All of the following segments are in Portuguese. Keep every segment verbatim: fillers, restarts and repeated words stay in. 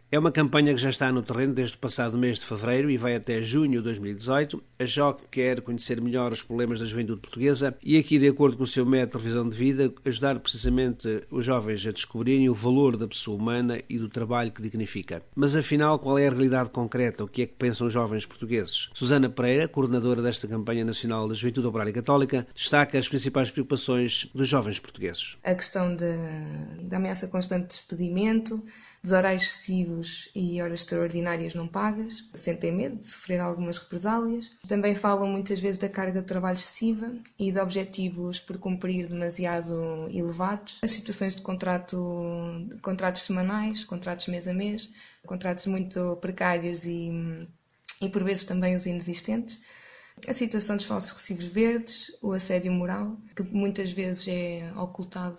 É uma campanha que já está no terreno desde o passado mês de fevereiro e vai até junho de dois mil e dezoito. A J O C quer conhecer melhor os problemas da juventude portuguesa e aqui, de acordo com o seu método de revisão de vida, ajudar precisamente os jovens a descobrirem o valor da pessoa humana e do trabalho que dignifica. Mas afinal, qual é a realidade concreta? O que é que pensam os jovens portugueses? Susana Pereira, coordenadora desta campanha nacional da Juventude Operária Católica, destaca as principais preocupações dos jovens portugueses. A questão da ameaça constante de despedimento, dos horários excessivos e horas extraordinárias não pagas, sentem medo de sofrer algumas represálias. Também falam muitas vezes da carga de trabalho excessiva e de objetivos por cumprir demasiado elevados. As situações de contrato, contratos semanais, contratos mês a mês, contratos muito precários e, e por vezes também os inexistentes. A situação dos falsos recibos verdes, o assédio moral, que muitas vezes é ocultado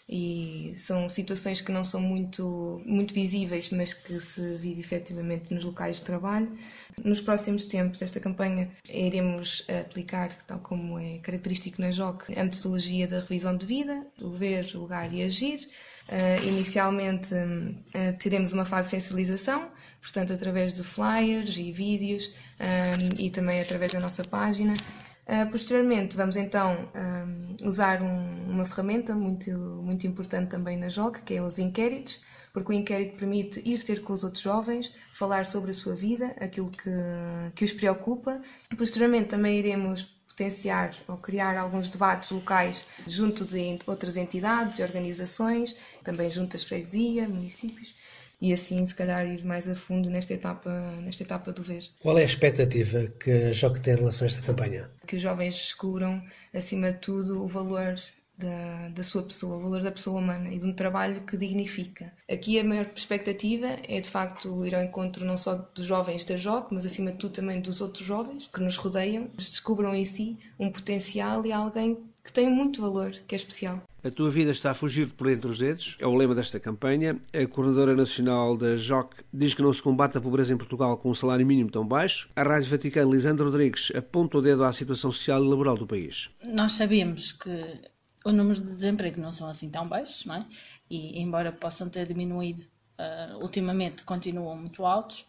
e são situações que não são muito, muito visíveis, mas que se vive efetivamente nos locais de trabalho. Nos próximos tempos, esta campanha iremos aplicar, tal como é característico na J O C, a metodologia da revisão de vida, o ver, julgar e agir. Uh, inicialmente uh, teremos uma fase de sensibilização, portanto através de flyers e vídeos um, e também através da nossa página. Uh, posteriormente vamos então um, usar um, uma ferramenta muito, muito importante também na J O C, que é os inquéritos, porque o inquérito permite ir ter com os outros jovens, falar sobre a sua vida, aquilo que, que os preocupa. Posteriormente também iremos potenciar ou criar alguns debates locais junto de outras entidades e organizações, também junto às freguesias, municípios, e assim se calhar ir mais a fundo nesta etapa, nesta etapa do ver. Qual é a expectativa que a J O C tem em relação a esta campanha? Que os jovens descubram, acima de tudo, o valor da, da sua pessoa, o valor da pessoa humana e de um trabalho que dignifica. Aqui a maior perspectiva é de facto ir ao encontro não só dos jovens da J O C, mas acima de tudo também dos outros jovens que nos rodeiam, descubram em si um potencial e alguém que tem muito valor, que é especial. A tua vida está a fugir por entre os dedos, é o lema desta campanha. A coordenadora nacional da J O C diz que não se combate a pobreza em Portugal com um salário mínimo tão baixo. A Rádio Vaticano, Lisandro Rodrigues, aponta o dedo à situação social e laboral do país. Nós sabemos que os números de desemprego não são assim tão baixos, não é? E embora possam ter diminuído, uh, ultimamente continuam muito altos,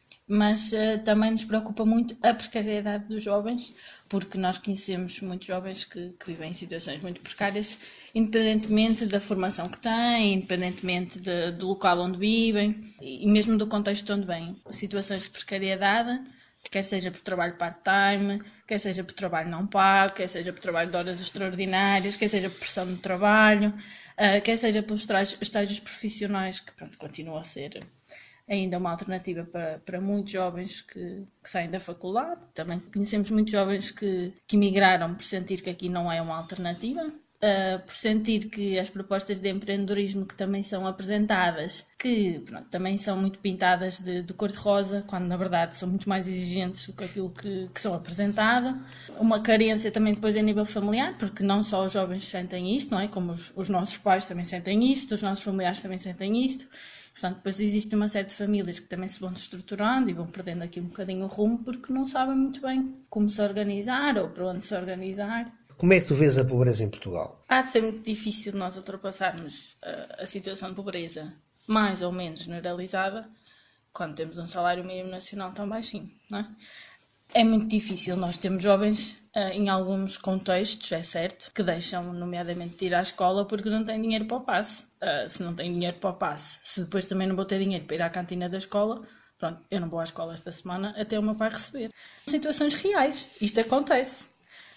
mas uh, também nos preocupa muito a precariedade dos jovens, porque nós conhecemos muitos jovens que, que vivem em situações muito precárias, independentemente da formação que têm, independentemente de, do local onde vivem e mesmo do contexto onde vêm. Situações de precariedade, quer seja por trabalho part-time, quer seja por trabalho não pago, quer seja por trabalho de horas extraordinárias, quer seja por pressão de trabalho, uh, quer seja por estágios profissionais, que pronto, continua a ser ainda uma alternativa para, para muitos jovens que, que saem da faculdade. Também conhecemos muitos jovens que, que emigraram por sentir que aqui não é uma alternativa, uh, por sentir que as propostas de empreendedorismo que também são apresentadas, que pronto, também são muito pintadas de, de cor-de-rosa, quando na verdade são muito mais exigentes do que aquilo que, que são apresentado. Uma carência também depois a nível familiar, porque não só os jovens sentem isto, não é? Como os, os nossos pais também sentem isto, os nossos familiares também sentem isto. Portanto, depois existe uma série de famílias que também se vão destruturando e vão perdendo aqui um bocadinho o rumo porque não sabem muito bem como se organizar ou para onde se organizar. Como é que tu vês a pobreza em Portugal? Há de ser muito difícil nós ultrapassarmos a, a situação de pobreza mais ou menos generalizada quando temos um salário mínimo nacional tão baixinho, não é? É muito difícil. Nós temos jovens, em alguns contextos, é certo, que deixam, nomeadamente, de ir à escola porque não têm dinheiro para o passe. Se não têm dinheiro para o passe, se depois também não vou ter dinheiro para ir à cantina da escola, pronto, eu não vou à escola esta semana até o meu pai receber. Situações reais. Isto acontece.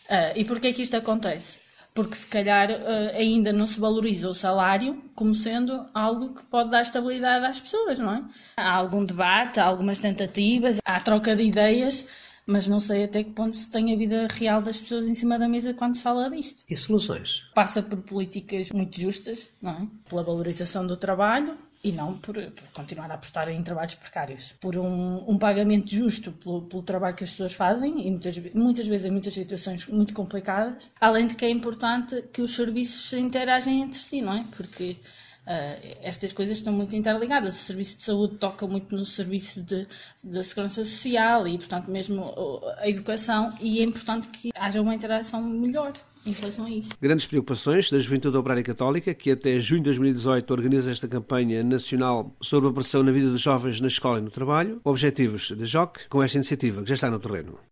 E porquê que isto acontece? Porque se calhar ainda não se valoriza o salário como sendo algo que pode dar estabilidade às pessoas, não é? Há algum debate, há algumas tentativas, há troca de ideias, mas não sei até que ponto se tem a vida real das pessoas em cima da mesa quando se fala disto. E soluções? Passa por políticas muito justas, não é? Pela valorização do trabalho e não por, por continuar a apostar em trabalhos precários. Por um, um pagamento justo pelo, pelo trabalho que as pessoas fazem, e muitas, muitas vezes em muitas situações muito complicadas. Além de que é importante que os serviços se interagem entre si, não é? Porque Uh, estas coisas estão muito interligadas. O serviço de saúde toca muito no serviço de, da segurança social e, portanto, mesmo a educação, e é importante que haja uma interação melhor em relação a isso. Grandes preocupações da Juventude Operária Católica, que até junho de dois mil e dezoito organiza esta campanha nacional sobre a pressão na vida dos jovens na escola e no trabalho. Objetivos da J O C com esta iniciativa que já está no terreno.